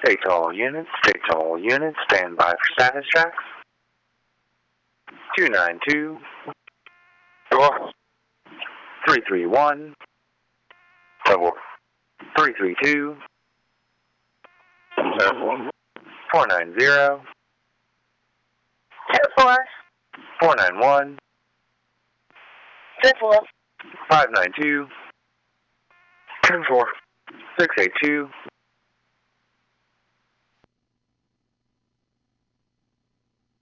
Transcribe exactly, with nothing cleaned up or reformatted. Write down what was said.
Stay tall units, stay tall units, stand by for status checks. two nine two, three three one, three three two, four nine zero, ten four, four nine one, ten four, five nine two, ten four, six eight two,